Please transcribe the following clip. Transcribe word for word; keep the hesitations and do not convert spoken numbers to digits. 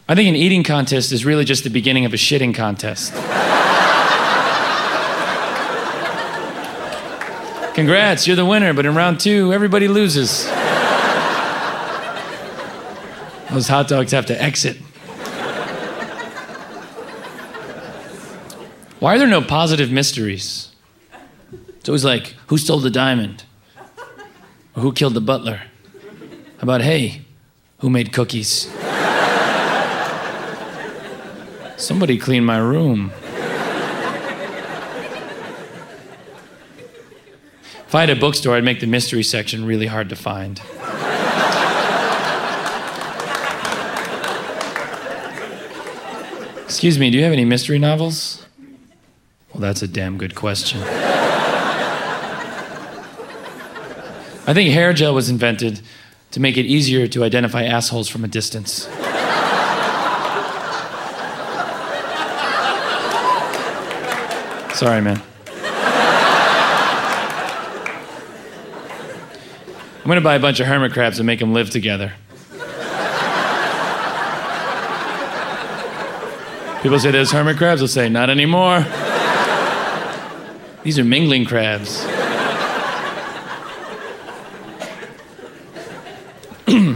I think an eating contest is really just the beginning of a shitting contest. Congrats, you're the winner, but in round two, everybody loses. Those hot dogs have to exit. Why are there no positive mysteries? It's always like, who stole the diamond? Or who killed the butler? How about, hey, who made cookies? Somebody cleaned my room. If I had a bookstore, I'd make the mystery section really hard to find. Excuse me, do you have any mystery novels? Well, that's a damn good question. I think hair gel was invented to make it easier to identify assholes from a distance. Sorry, man. I'm gonna buy a bunch of hermit crabs and make them live together. People say there's hermit crabs, I'll say, not anymore. These are mingling crabs.